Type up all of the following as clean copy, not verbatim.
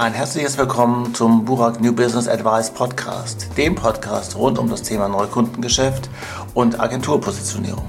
Ein herzliches Willkommen zum Burak New Business Advice Podcast, dem Podcast rund um das Thema Neukundengeschäft und Agenturpositionierung.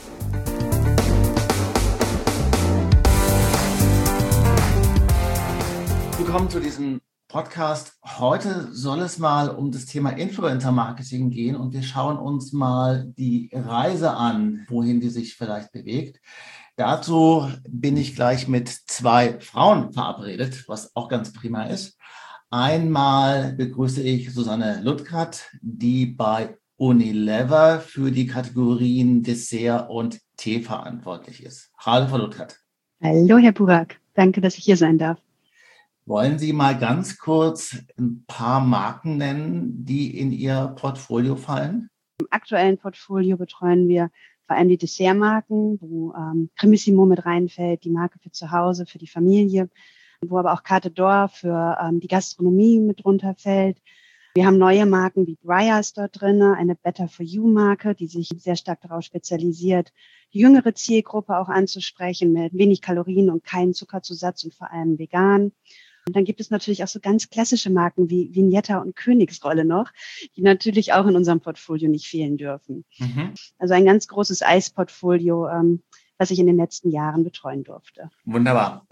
Willkommen zu diesem Podcast. Heute soll es mal um das Thema Influencer-Marketing gehen und wir schauen uns mal die Reise an, wohin die sich vielleicht bewegt. Dazu bin ich gleich mit zwei Frauen verabredet, was auch ganz prima ist. Einmal begrüße ich Susanne Ludgert, die bei Unilever für die Kategorien Dessert und Tee verantwortlich ist. Hallo, Frau Ludgert. Hallo, Herr Burak. Danke, dass ich hier sein darf. Wollen Sie mal ganz kurz ein paar Marken nennen, die in Ihr Portfolio fallen? Im aktuellen Portfolio betreuen wir vor allem die Dessertmarken, wo Cremissimo mit reinfällt, die Marke für zu Hause, für die Familie, wo aber auch Carte d'Or für die Gastronomie mit drunter fällt. Wir haben neue Marken wie Breyers dort drin, eine Better for You Marke, die sich sehr stark darauf spezialisiert, die jüngere Zielgruppe auch anzusprechen mit wenig Kalorien und keinen Zuckerzusatz und vor allem vegan. Und dann gibt es natürlich auch so ganz klassische Marken wie Vignetta und Königsrolle noch, die natürlich auch in unserem Portfolio nicht fehlen dürfen. Also ein ganz großes Eisportfolio, was ich in den letzten Jahren betreuen durfte. Wunderbar.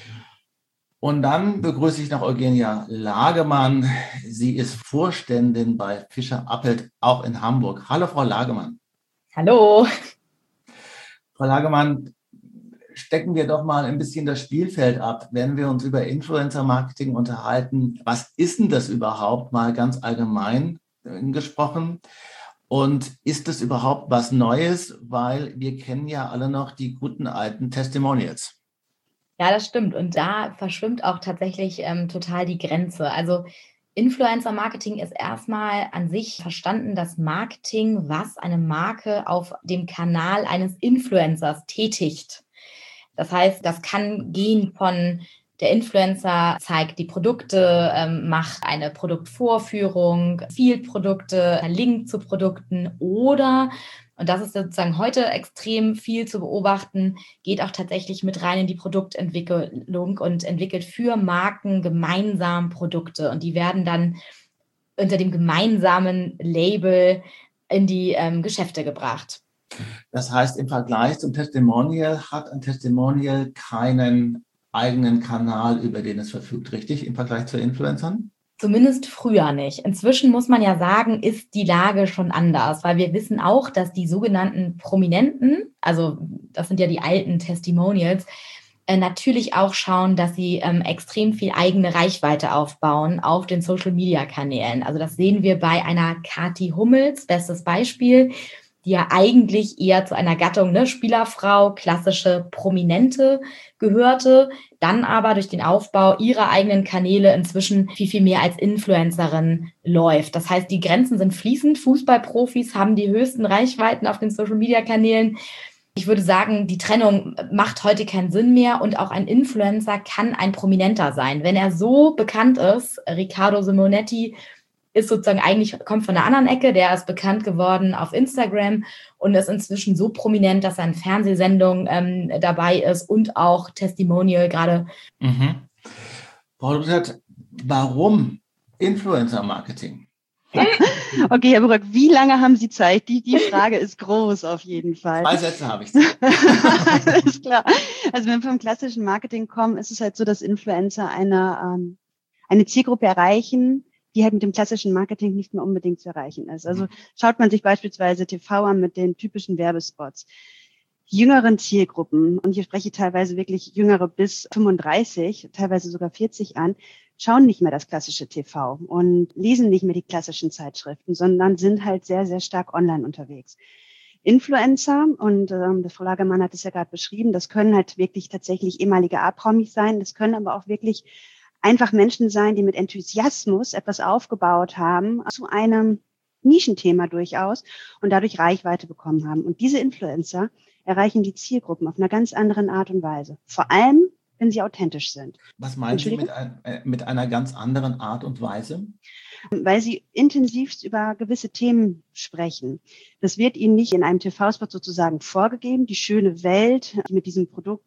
Und dann begrüße ich noch Eugenia Lagemann. Sie ist Vorständin bei Fischer Appelt, auch in Hamburg. Hallo, Frau Lagemann. Hallo. Frau Lagemann, stecken wir doch mal ein bisschen das Spielfeld ab, wenn wir uns über Influencer-Marketing unterhalten. Was ist denn das überhaupt, mal ganz allgemein gesprochen? Und ist das überhaupt was Neues? Weil wir kennen ja alle noch die guten alten Testimonials. Ja, das stimmt. Und da verschwimmt auch tatsächlich total die Grenze. Also Influencer-Marketing ist erstmal an sich verstanden das Marketing, was eine Marke auf dem Kanal eines Influencers tätigt. Das heißt, das kann gehen von der Influencer zeigt die Produkte, macht eine Produktvorführung, empfiehlt Produkte, Link zu Produkten oder, und das ist sozusagen heute extrem viel zu beobachten, geht auch tatsächlich mit rein in die Produktentwicklung und entwickelt für Marken gemeinsam Produkte. Und die werden dann unter dem gemeinsamen Label in die Geschäfte gebracht. Das heißt, im Vergleich zum Testimonial hat ein Testimonial keinen eigenen Kanal, über den es verfügt, richtig, im Vergleich zu Influencern? Zumindest früher nicht. Inzwischen muss man ja sagen, ist die Lage schon anders, weil wir wissen auch, dass die sogenannten Prominenten, also das sind ja die alten Testimonials, natürlich auch schauen, dass sie extrem viel eigene Reichweite aufbauen auf den Social-Media-Kanälen. Also das sehen wir bei einer Kathi Hummels, bestes Beispiel, die ja eigentlich eher zu einer Gattung, ne, Spielerfrau, klassische Prominente gehörte, dann aber durch den Aufbau ihrer eigenen Kanäle inzwischen viel, viel mehr als Influencerin läuft. Das heißt, die Grenzen sind fließend. Fußballprofis haben die höchsten Reichweiten auf den Social-Media-Kanälen. Ich würde sagen, die Trennung macht heute keinen Sinn mehr und auch ein Influencer kann ein Prominenter sein. Wenn er so bekannt ist, Riccardo Simonetti ist sozusagen eigentlich, kommt von der anderen Ecke, der ist bekannt geworden auf Instagram und ist inzwischen so prominent, dass er in Fernsehsendungen dabei ist und auch Testimonial gerade. Frau Ludgert, warum Influencer-Marketing? Okay, Herr Burak, wie lange haben Sie Zeit? Die Frage ist groß auf jeden Fall. 2 Sätze habe ich. Alles klar. Also wenn wir vom klassischen Marketing kommen, ist es halt so, dass Influencer eine Zielgruppe erreichen, die halt mit dem klassischen Marketing nicht mehr unbedingt zu erreichen ist. Also schaut man sich beispielsweise TV an mit den typischen Werbespots. Die jüngeren Zielgruppen, und ich spreche teilweise wirklich Jüngere bis 35, teilweise sogar 40 an, schauen nicht mehr das klassische TV und lesen nicht mehr die klassischen Zeitschriften, sondern sind halt sehr, sehr stark online unterwegs. Influencer, und das Frau Lagemann hat es ja gerade beschrieben, das können halt wirklich tatsächlich ehemalige A-Promis sein, das können aber auch wirklich einfach Menschen sein, die mit Enthusiasmus etwas aufgebaut haben zu einem Nischenthema durchaus und dadurch Reichweite bekommen haben. Und diese Influencer erreichen die Zielgruppen auf einer ganz anderen Art und Weise. Vor allem, wenn sie authentisch sind. Was meinen Sie mit einer ganz anderen Art und Weise? Weil sie intensivst über gewisse Themen sprechen. Das wird ihnen nicht in einem TV-Spot sozusagen vorgegeben. Die schöne Welt, die mit diesem Produkt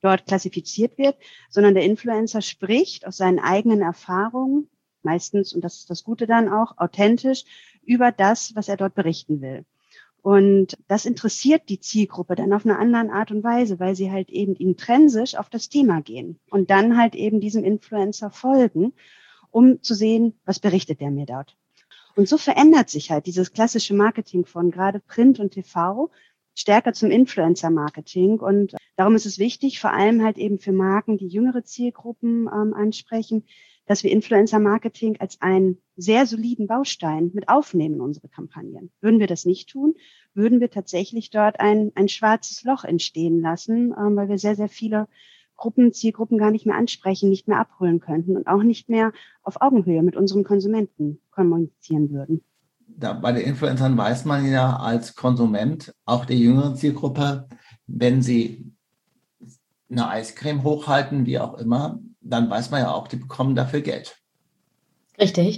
dort klassifiziert wird, sondern der Influencer spricht aus seinen eigenen Erfahrungen, meistens, und das ist das Gute dann auch, authentisch über das, was er dort berichten will. Und das interessiert die Zielgruppe dann auf eine andere Art und Weise, weil sie halt eben intrinsisch auf das Thema gehen und dann halt eben diesem Influencer folgen, um zu sehen, was berichtet der mir dort. Und so verändert sich halt dieses klassische Marketing von gerade Print und TV stärker zum Influencer-Marketing. Und darum ist es wichtig, vor allem halt eben für Marken, die jüngere Zielgruppen ansprechen, dass wir Influencer-Marketing als einen sehr soliden Baustein mit aufnehmen in unsere Kampagnen. Würden wir das nicht tun, würden wir tatsächlich dort ein schwarzes Loch entstehen lassen, weil wir sehr, sehr viele Zielgruppen gar nicht mehr ansprechen, nicht mehr abholen könnten und auch nicht mehr auf Augenhöhe mit unseren Konsumenten kommunizieren würden. Bei den Influencern weiß man ja als Konsument, auch der jüngeren Zielgruppe, wenn sie eine Eiscreme hochhalten, wie auch immer, dann weiß man ja auch, die bekommen dafür Geld. Richtig.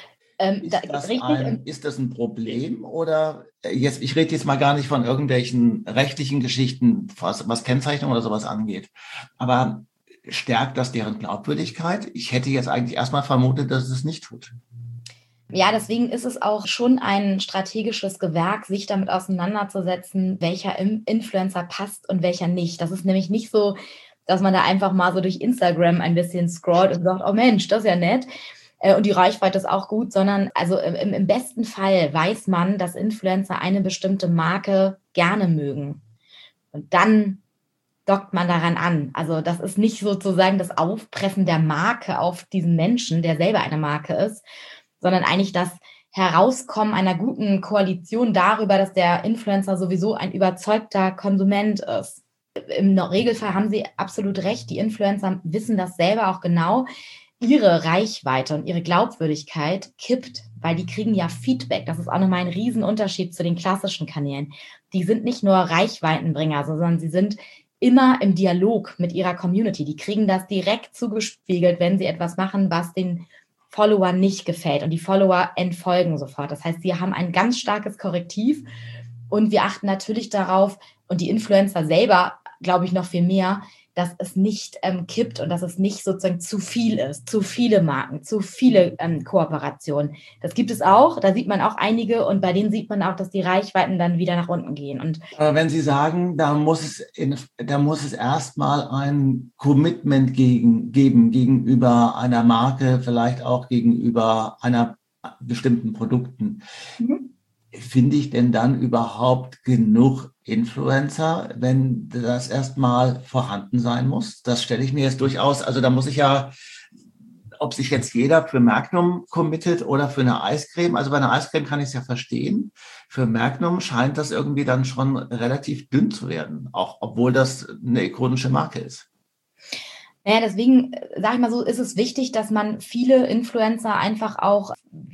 Ist das ein Problem oder ich rede jetzt mal gar nicht von irgendwelchen rechtlichen Geschichten, was Kennzeichnung oder sowas angeht, aber stärkt das deren Glaubwürdigkeit? Ich hätte jetzt eigentlich erstmal vermutet, dass es nicht tut. Ja, deswegen ist es auch schon ein strategisches Gewerk, sich damit auseinanderzusetzen, welcher Influencer passt und welcher nicht. Das ist nämlich nicht so, dass man da einfach mal so durch Instagram ein bisschen scrollt und sagt, oh Mensch, das ist ja nett. Und die Reichweite ist auch gut, sondern also im besten Fall weiß man, dass Influencer eine bestimmte Marke gerne mögen. Und dann dockt man daran an. Also das ist nicht sozusagen das Aufpressen der Marke auf diesen Menschen, der selber eine Marke ist, sondern eigentlich das Herauskommen einer guten Koalition darüber, dass der Influencer sowieso ein überzeugter Konsument ist. Im Regelfall haben Sie absolut recht, die Influencer wissen das selber auch genau. Ihre Reichweite und ihre Glaubwürdigkeit kippt, weil die kriegen ja Feedback. Das ist auch nochmal ein Riesenunterschied zu den klassischen Kanälen. Die sind nicht nur Reichweitenbringer, sondern sie sind immer im Dialog mit ihrer Community. Die kriegen das direkt zugespiegelt, wenn sie etwas machen, was den Follower nicht gefällt. Und die Follower entfolgen sofort. Das heißt, sie haben ein ganz starkes Korrektiv und wir achten natürlich darauf und die Influencer selber, glaube ich, noch viel mehr, dass es nicht kippt und dass es nicht sozusagen zu viel ist, zu viele Marken, zu viele Kooperationen. Das gibt es auch, da sieht man auch einige und bei denen sieht man auch, dass die Reichweiten dann wieder nach unten gehen. Und wenn Sie sagen, da muss es erstmal ein Commitment geben gegenüber einer Marke, vielleicht auch gegenüber einer bestimmten Produkten. Finde ich denn dann überhaupt genug Influencer, wenn das erstmal vorhanden sein muss? Das stelle ich mir jetzt durchaus, also da muss ich ja, ob sich jetzt jeder für Magnum committet oder für eine Eiscreme, also bei einer Eiscreme kann ich es ja verstehen, für Magnum scheint das irgendwie dann schon relativ dünn zu werden, auch obwohl das eine ikonische Marke ist. Naja, deswegen, sage ich mal so, ist es wichtig, dass man viele Influencer einfach auch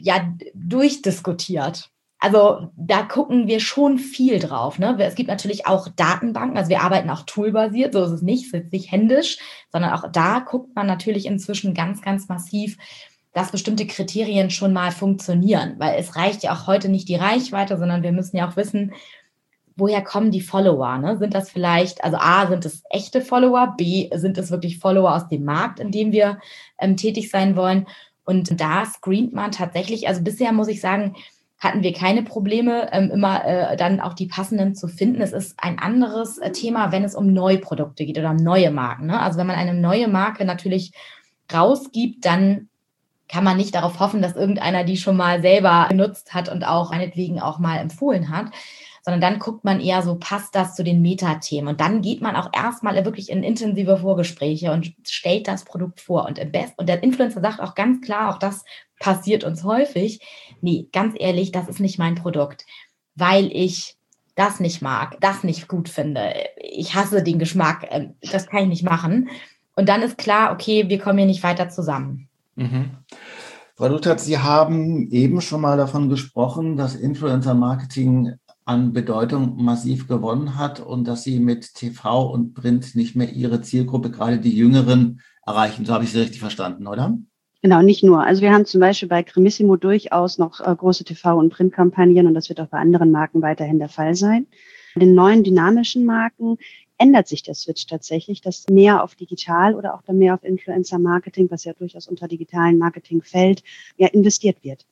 durchdiskutiert. Also da gucken wir schon viel drauf. Ne? Es gibt natürlich auch Datenbanken, also wir arbeiten auch toolbasiert, so ist es nicht, es ist nicht händisch, sondern auch da guckt man natürlich inzwischen ganz, ganz massiv, dass bestimmte Kriterien schon mal funktionieren, weil es reicht ja auch heute nicht die Reichweite, sondern wir müssen ja auch wissen, woher kommen die Follower? Ne? Sind das vielleicht, also A, sind es echte Follower, B, sind es wirklich Follower aus dem Markt, in dem wir tätig sein wollen? Und da screent man tatsächlich, also bisher muss ich sagen, hatten wir keine Probleme, immer dann auch die passenden zu finden. Es ist ein anderes Thema, wenn es um Neuprodukte geht oder um neue Marken. Ne? Also wenn man eine neue Marke natürlich rausgibt, dann kann man nicht darauf hoffen, dass irgendeiner die schon mal selber genutzt hat und auch meinetwegen auch mal empfohlen hat, sondern dann guckt man eher so, passt das zu den Metathemen? Und dann geht man auch erstmal wirklich in intensive Vorgespräche und stellt das Produkt vor. Und der Influencer sagt auch ganz klar, auch das passiert uns häufig, nee, ganz ehrlich, das ist nicht mein Produkt, weil ich das nicht mag, das nicht gut finde. Ich hasse den Geschmack, das kann ich nicht machen. Und dann ist klar, okay, wir kommen hier nicht weiter zusammen. Mhm. Frau Luthert, Sie haben eben schon mal davon gesprochen, dass Influencer-Marketing an Bedeutung massiv gewonnen hat und dass Sie mit TV und Print nicht mehr Ihre Zielgruppe, gerade die Jüngeren, erreichen. So habe ich Sie richtig verstanden, oder? Genau, nicht nur. Also wir haben zum Beispiel bei Cremissimo durchaus noch große TV- und Printkampagnen und das wird auch bei anderen Marken weiterhin der Fall sein. Bei den neuen dynamischen Marken ändert sich der Switch tatsächlich, dass mehr auf digital oder auch dann mehr auf Influencer-Marketing, was ja durchaus unter digitalen Marketing fällt, ja investiert wird.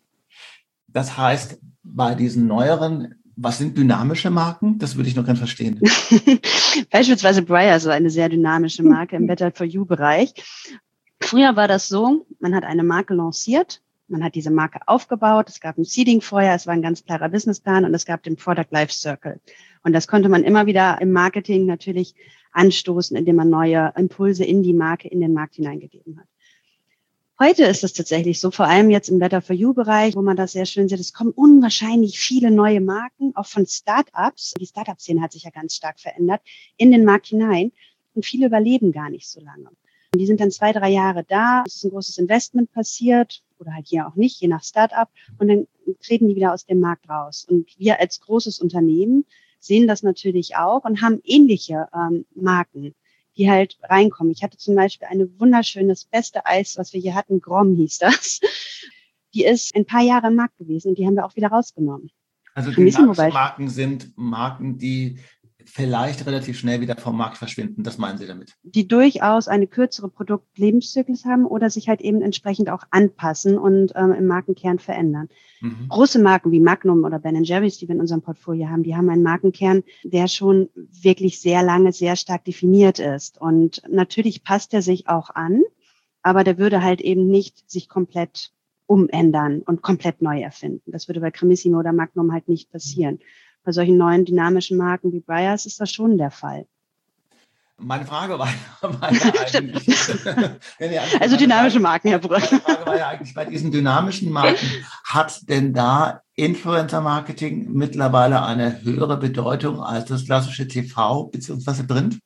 Das heißt, bei diesen neueren, was sind dynamische Marken? Das würde ich noch gerne verstehen. Beispielsweise Breyers, so eine sehr dynamische Marke im Better for You-Bereich. Früher war das so, man hat eine Marke lanciert, man hat diese Marke aufgebaut, es gab ein Seeding vorher, es war ein ganz klarer Businessplan und es gab den Product Life Circle. Und das konnte man immer wieder im Marketing natürlich anstoßen, indem man neue Impulse in die Marke, in den Markt hineingegeben hat. Heute ist es tatsächlich so, vor allem jetzt im Better for You-Bereich, wo man das sehr schön sieht, es kommen unwahrscheinlich viele neue Marken, auch von Startups. Die Startup-Szene hat sich ja ganz stark verändert, in den Markt hinein. Und viele überleben gar nicht so lange. Und die sind dann 2, 3 Jahre da, es ist ein großes Investment passiert oder halt hier auch nicht, je nach Startup. Und dann treten die wieder aus dem Markt raus. Und wir als großes Unternehmen sehen das natürlich auch und haben ähnliche Marken, die halt reinkommen. Ich hatte zum Beispiel eine wunderschönes, beste Eis, was wir hier hatten, Grom hieß das. Die ist ein paar Jahre im Markt gewesen und die haben wir auch wieder rausgenommen. Also dynamische Marken sind Marken, die vielleicht relativ schnell wieder vom Markt verschwinden. Das meinen Sie damit? Die durchaus eine kürzere Produktlebenszyklus haben oder sich halt eben entsprechend auch anpassen und im Markenkern verändern. Mhm. Große Marken wie Magnum oder Ben & Jerry's, die wir in unserem Portfolio haben, die haben einen Markenkern, der schon wirklich sehr lange, sehr stark definiert ist. Und natürlich passt er sich auch an, aber der würde halt eben nicht sich komplett umändern und komplett neu erfinden. Das würde bei Cremissimo oder Magnum halt nicht passieren. Bei solchen neuen dynamischen Marken wie Breyers ist das schon der Fall. Meine Frage war ja eigentlich... Also dynamische Marken, Herr Brück. Meine Frage war ja eigentlich, bei diesen dynamischen Marken, hat denn da Influencer-Marketing mittlerweile eine höhere Bedeutung als das klassische TV bzw. Print?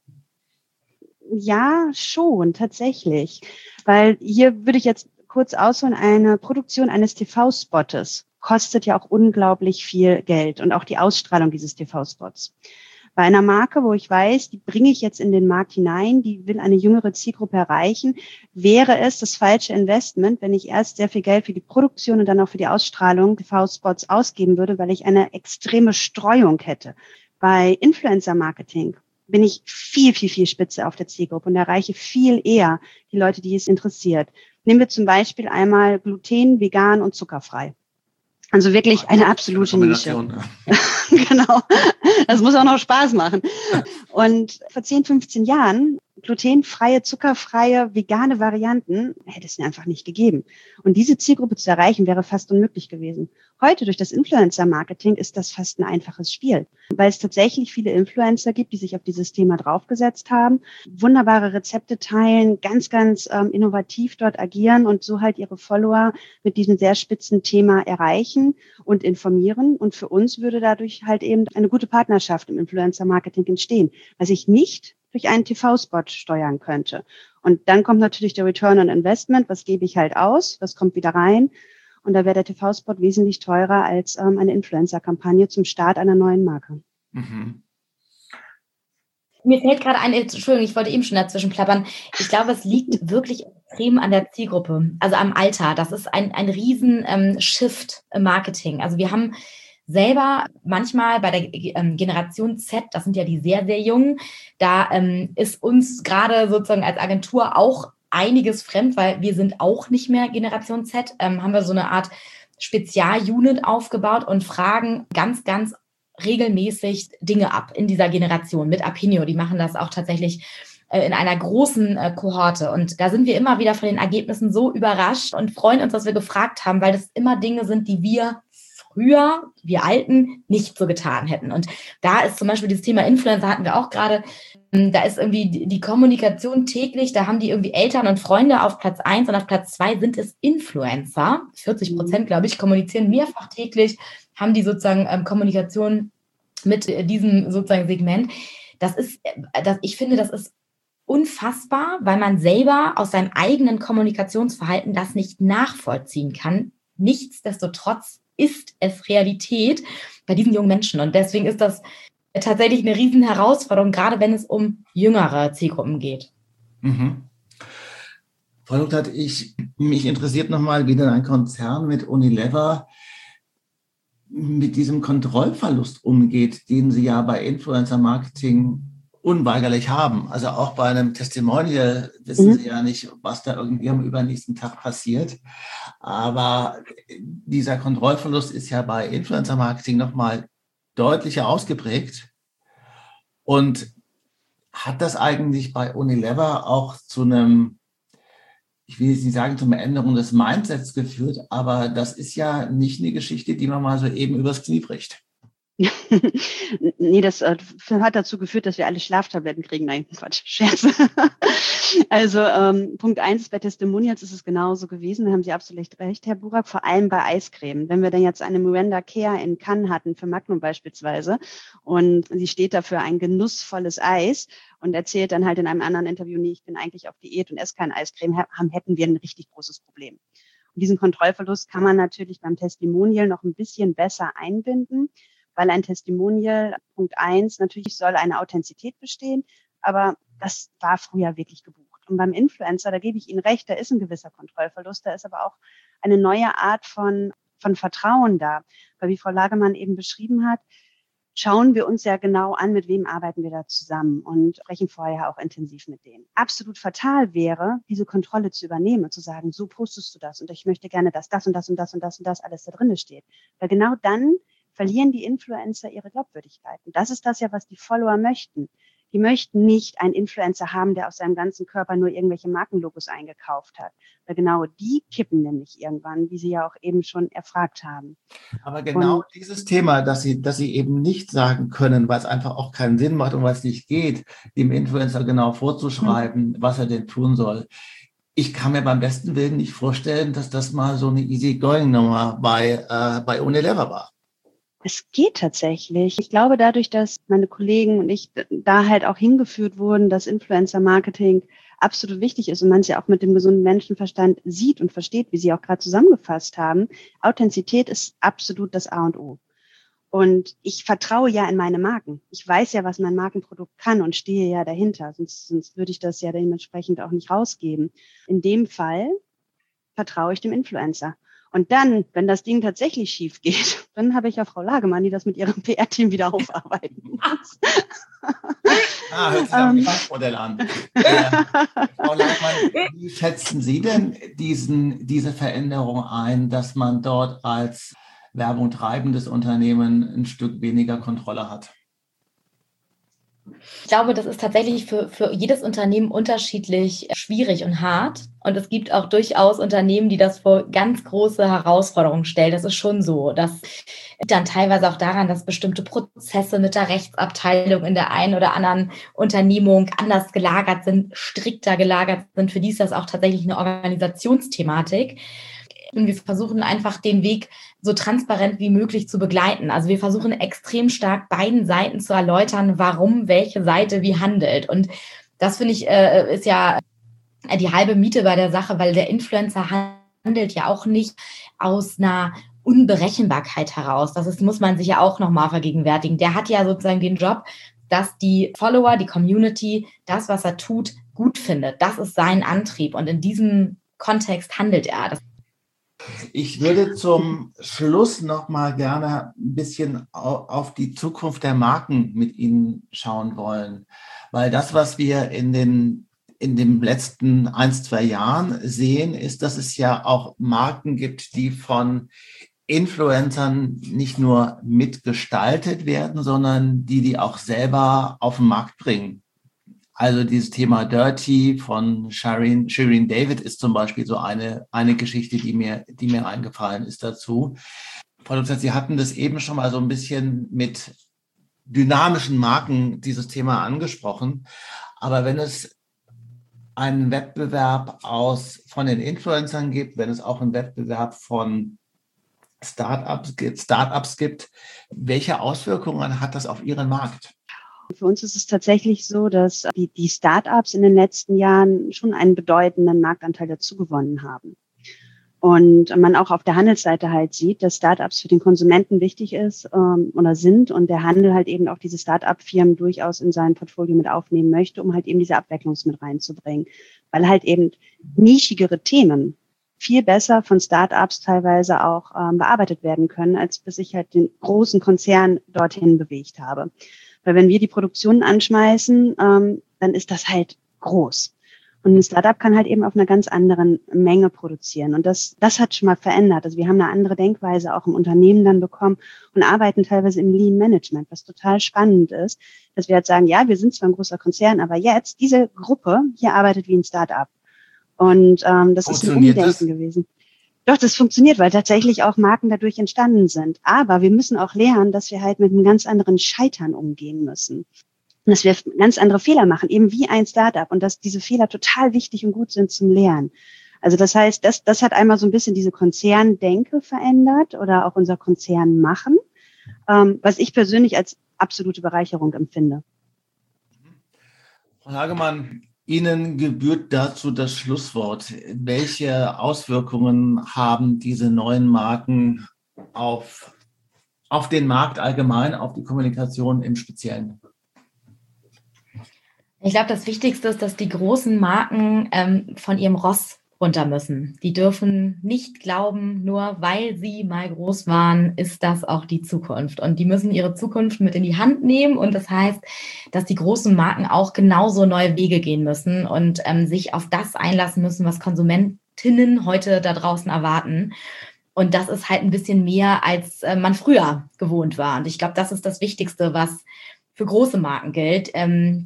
Ja, schon, tatsächlich. Weil hier würde ich jetzt kurz ausholen, eine Produktion eines TV-Spottes kostet ja auch unglaublich viel Geld und auch die Ausstrahlung dieses TV-Spots. Bei einer Marke, wo ich weiß, die bringe ich jetzt in den Markt hinein, die will eine jüngere Zielgruppe erreichen, wäre es das falsche Investment, wenn ich erst sehr viel Geld für die Produktion und dann auch für die Ausstrahlung TV-Spots ausgeben würde, weil ich eine extreme Streuung hätte. Bei Influencer-Marketing bin ich viel, viel, viel spitze auf der Zielgruppe und erreiche viel eher die Leute, die es interessiert. Nehmen wir zum Beispiel einmal Gluten, vegan und zuckerfrei. Also wirklich eine absolute Nische. Genau. Das muss auch noch Spaß machen. Und vor 10, 15 Jahren glutenfreie, zuckerfreie, vegane Varianten hätte es einfach nicht gegeben. Und diese Zielgruppe zu erreichen, wäre fast unmöglich gewesen. Heute durch das Influencer-Marketing ist das fast ein einfaches Spiel, weil es tatsächlich viele Influencer gibt, die sich auf dieses Thema draufgesetzt haben, wunderbare Rezepte teilen, ganz, ganz innovativ dort agieren und so halt ihre Follower mit diesem sehr spitzen Thema erreichen und informieren. Und für uns würde dadurch halt eben eine gute Partnerschaft im Influencer-Marketing entstehen, was ich nicht durch einen TV-Spot steuern könnte. Und dann kommt natürlich der Return on Investment. Was gebe ich halt aus? Was kommt wieder rein? Und da wäre der TV-Spot wesentlich teurer als eine Influencer-Kampagne zum Start einer neuen Marke. Mhm. Mir fällt gerade ein, Entschuldigung, ich wollte eben schon dazwischen plappern. Ich glaube, es liegt wirklich extrem an der Zielgruppe, also am Alter. Das ist ein riesen Shift im Marketing. Also wir haben selber manchmal bei der Generation Z, das sind ja die sehr, sehr Jungen, da ist uns gerade sozusagen als Agentur auch einiges fremd, weil wir sind auch nicht mehr Generation Z, haben wir so eine Art Spezialunit aufgebaut und fragen ganz, ganz regelmäßig Dinge ab in dieser Generation mit Apinio. Die machen das auch tatsächlich in einer großen Kohorte. Und da sind wir immer wieder von den Ergebnissen so überrascht und freuen uns, dass wir gefragt haben, weil das immer Dinge sind, die wir früher, wir Alten, nicht so getan hätten. Und da ist zum Beispiel dieses Thema Influencer, hatten wir auch gerade, da ist irgendwie die Kommunikation täglich, da haben die irgendwie Eltern und Freunde auf Platz 1 und auf Platz 2 sind es Influencer. 40%, glaube ich, kommunizieren mehrfach täglich, haben die sozusagen Kommunikation mit diesem sozusagen Segment. Ich finde, das ist unfassbar, weil man selber aus seinem eigenen Kommunikationsverhalten das nicht nachvollziehen kann. Nichtsdestotrotz ist es Realität bei diesen jungen Menschen. Und deswegen ist das tatsächlich eine riesen Herausforderung, gerade wenn es um jüngere Zielgruppen geht. Mhm. Frau Luckert, mich interessiert nochmal, wie denn ein Konzern mit Unilever mit diesem Kontrollverlust umgeht, den Sie ja bei Influencer-Marketing unweigerlich haben. Also auch bei einem Testimonial wissen Sie ja nicht, was da irgendwie am übernächsten Tag passiert. Aber dieser Kontrollverlust ist ja bei Influencer-Marketing nochmal deutlicher ausgeprägt. Und hat das eigentlich bei Unilever auch zu einem, ich will jetzt nicht sagen, zu einer Änderung des Mindsets geführt, aber das ist ja nicht eine Geschichte, die man mal so eben übers Knie bricht. Nee, das hat dazu geführt, dass wir alle Schlaftabletten kriegen. Nein, Quatsch, Scherz. Also Punkt 1, bei Testimonials ist es genauso gewesen. Da haben Sie absolut recht, Herr Burak, vor allem bei Eiscreme. Wenn wir dann jetzt eine Miranda Care in Cannes hatten, für Magnum beispielsweise, und sie steht dafür ein genussvolles Eis und erzählt dann halt in einem anderen Interview, nee, ich bin eigentlich auf Diät und esse kein Eiscreme, hätten wir ein richtig großes Problem. Und diesen Kontrollverlust kann man natürlich beim Testimonial noch ein bisschen besser einbinden, weil ein Testimonial, Punkt 1, natürlich soll eine Authentizität bestehen, aber das war früher wirklich gebucht. Und beim Influencer, da gebe ich Ihnen recht, da ist ein gewisser Kontrollverlust, da ist aber auch eine neue Art von Vertrauen da. Weil wie Frau Lagemann eben beschrieben hat, schauen wir uns ja genau an, mit wem arbeiten wir da zusammen und sprechen vorher auch intensiv mit denen. Absolut fatal wäre, diese Kontrolle zu übernehmen und zu sagen, so postest du das und ich möchte gerne, dass das und das und das und das und das alles da drin steht. Weil genau dann verlieren die Influencer ihre Glaubwürdigkeit. Und das ist das ja, was die Follower möchten. Die möchten nicht einen Influencer haben, der aus seinem ganzen Körper nur irgendwelche Markenlogos eingekauft hat. Weil genau die kippen nämlich irgendwann, wie Sie ja auch eben schon erfragt haben. Aber genau dieses Thema, dass Sie eben nicht sagen können, weil es einfach auch keinen Sinn macht und weil es nicht geht, dem Influencer genau vorzuschreiben, was er denn tun soll. Ich kann mir beim besten Willen nicht vorstellen, dass das mal so eine Easy-Going-Nummer bei Unilever war. Es geht tatsächlich. Ich glaube, dadurch, dass meine Kollegen und ich da halt auch hingeführt wurden, dass Influencer-Marketing absolut wichtig ist und man es ja auch mit dem gesunden Menschenverstand sieht und versteht, wie Sie auch gerade zusammengefasst haben. Authentizität ist absolut das A und O. Und ich vertraue ja in meine Marken. Ich weiß ja, was mein Markenprodukt kann und stehe ja dahinter. Sonst würde ich das ja dementsprechend auch nicht rausgeben. In dem Fall vertraue ich dem Influencer. Und dann, wenn das Ding tatsächlich schief geht, dann habe ich ja Frau Lagemann, die das mit ihrem PR-Team wieder aufarbeiten muss. Hört sich am Geschäftsmodell an. Frau Lagemann, wie schätzen Sie denn diese Veränderung ein, dass man dort als Werbung treibendes Unternehmen ein Stück weniger Kontrolle hat? Ich glaube, das ist tatsächlich für jedes Unternehmen unterschiedlich schwierig und hart. Und es gibt auch durchaus Unternehmen, die das vor ganz große Herausforderungen stellen. Das ist schon so. Das liegt dann teilweise auch daran, dass bestimmte Prozesse mit der Rechtsabteilung in der einen oder anderen Unternehmung anders gelagert sind, strikter gelagert sind. Für die ist das auch tatsächlich eine Organisationsthematik. Und wir versuchen einfach den Weg so transparent wie möglich zu begleiten. Also wir versuchen extrem stark beiden Seiten zu erläutern, warum welche Seite wie handelt. Und das, finde ich, ist ja die halbe Miete bei der Sache, weil der Influencer handelt ja auch nicht aus einer Unberechenbarkeit heraus. Muss man sich ja auch nochmal vergegenwärtigen. Der hat ja sozusagen den Job, dass die Follower, die Community, das, was er tut, gut findet. Das ist sein Antrieb. Und in diesem Kontext handelt er. Ich würde zum Schluss noch mal gerne ein bisschen auf die Zukunft der Marken mit Ihnen schauen wollen, weil das, was wir in den letzten 1-2 Jahren sehen, ist, dass es ja auch Marken gibt, die von Influencern nicht nur mitgestaltet werden, sondern die auch selber auf den Markt bringen. Also dieses Thema Dirty von Shirin David ist zum Beispiel so eine Geschichte, die mir eingefallen ist dazu. Frau Dr. Sie hatten das eben schon mal so ein bisschen mit dynamischen Marken dieses Thema angesprochen. Aber wenn es einen Wettbewerb von den Influencern gibt, wenn es auch einen Wettbewerb von Startups gibt, welche Auswirkungen hat das auf Ihren Markt? Für uns ist es tatsächlich so, dass die Startups in den letzten Jahren schon einen bedeutenden Marktanteil dazu gewonnen haben. Und man auch auf der Handelsseite halt sieht, dass Startups für den Konsumenten wichtig ist oder sind und der Handel halt eben auch diese Startup-Firmen durchaus in sein Portfolio mit aufnehmen möchte, um halt eben diese Abwechslung mit reinzubringen. Weil halt eben nischigere Themen viel besser von Startups teilweise auch bearbeitet werden können, als bis ich halt den großen Konzern dorthin bewegt habe. Weil wenn wir die Produktion anschmeißen, dann ist das halt groß. Und ein Startup kann halt eben auf einer ganz anderen Menge produzieren. Und das hat schon mal verändert. Also wir haben eine andere Denkweise auch im Unternehmen dann bekommen und arbeiten teilweise im Lean Management, was total spannend ist, dass wir halt sagen, ja, wir sind zwar ein großer Konzern, aber jetzt, diese Gruppe hier arbeitet wie ein Startup. Und das ist ein Umdenken gewesen. Doch, das funktioniert, weil tatsächlich auch Marken dadurch entstanden sind. Aber wir müssen auch lernen, dass wir halt mit einem ganz anderen Scheitern umgehen müssen. Und dass wir ganz andere Fehler machen, eben wie ein Startup. Und dass diese Fehler total wichtig und gut sind zum Lernen. Also das heißt, das hat einmal so ein bisschen diese Konzerndenke verändert oder auch unser Konzernmachen, was ich persönlich als absolute Bereicherung empfinde. Frau Hagemann, Ihnen gebührt dazu das Schlusswort. Welche Auswirkungen haben diese neuen Marken auf den Markt allgemein, auf die Kommunikation im Speziellen? Ich glaube, das Wichtigste ist, dass die großen Marken von ihrem Ross runter müssen. Die dürfen nicht glauben, nur weil sie mal groß waren, ist das auch die Zukunft. Und die müssen ihre Zukunft mit in die Hand nehmen. Und das heißt, dass die großen Marken auch genauso neue Wege gehen müssen und sich auf das einlassen müssen, was Konsumentinnen heute da draußen erwarten. Und das ist halt ein bisschen mehr, als man früher gewohnt war. Und ich glaube, das ist das Wichtigste, was für große Marken gilt.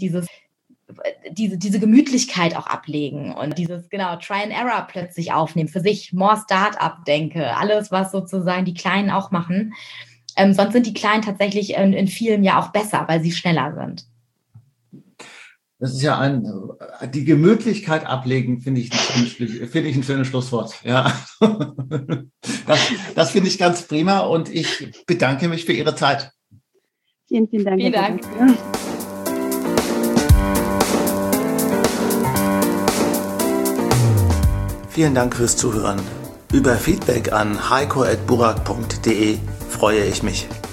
Diese Gemütlichkeit auch ablegen und dieses, Try and Error plötzlich aufnehmen, für sich more Start-up-Denke, alles, was sozusagen die Kleinen auch machen. Sonst sind die Kleinen tatsächlich in vielen ja auch besser, weil sie schneller sind. Das ist ja die Gemütlichkeit ablegen, finde ich ein schönes Schlusswort. Ja. Das finde ich ganz prima und ich bedanke mich für Ihre Zeit. Vielen, vielen Dank. Vielen Dank. Vielen Dank fürs Zuhören. Über Feedback an heiko@burak.de freue ich mich.